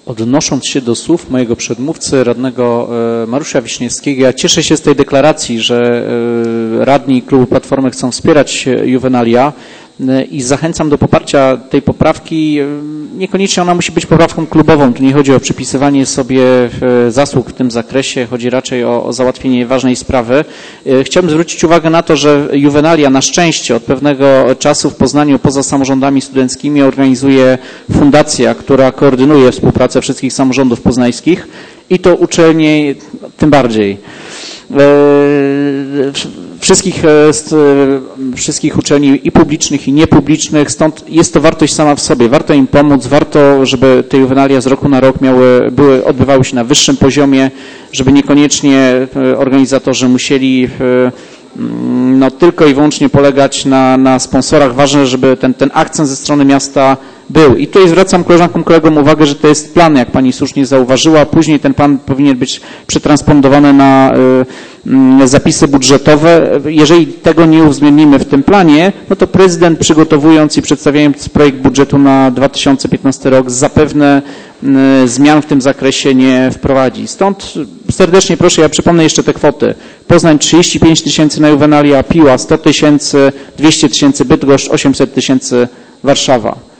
Odnosząc się do słów mojego przedmówcy, radnego Mariusza Wiśniewskiego, ja cieszę się z tej deklaracji, że radni klubu Platformy chcą wspierać Juvenalia i zachęcam do poparcia tej poprawki. Niekoniecznie ona musi być poprawką klubową. Tu nie chodzi o przypisywanie sobie zasług w tym zakresie, chodzi raczej o załatwienie ważnej sprawy. Chciałbym zwrócić uwagę na to, że Juvenalia na szczęście od pewnego czasu w Poznaniu poza samorządami studenckimi organizuje fundacja, która koordynuje współpracę wszystkich samorządów poznańskich i to uczelnie tym bardziej. Wszystkich uczelni i publicznych, i niepublicznych, stąd jest to wartość sama w sobie. Warto im pomóc, warto, żeby te juwenalia z roku na rok odbywały się na wyższym poziomie, żeby niekoniecznie organizatorzy musieli tylko i wyłącznie polegać na sponsorach. Ważne, żeby ten akcent ze strony miasta był. I tutaj zwracam koleżankom, kolegom uwagę, że to jest plan, jak pani słusznie zauważyła. Później ten plan powinien być przetransponowany na zapisy budżetowe. Jeżeli tego nie uwzględnimy w tym planie, no to prezydent, przygotowując i przedstawiając projekt budżetu na 2015 rok, zapewne zmian w tym zakresie nie wprowadzi. Stąd serdecznie proszę, ja przypomnę jeszcze te kwoty. Poznań 35 tysięcy na juwenalia, Piła 100 tysięcy, 200 tysięcy Bydgoszcz, 800 tysięcy Warszawa.